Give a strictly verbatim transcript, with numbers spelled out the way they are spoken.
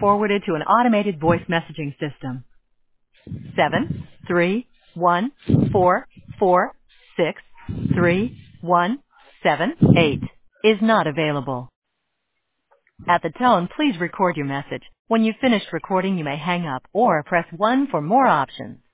forwarded to an automated voice messaging system. Seven three one four four six three one seven eight is not available. At the tone, please record your message. When you've finished recording, you may hang up or press one for more options.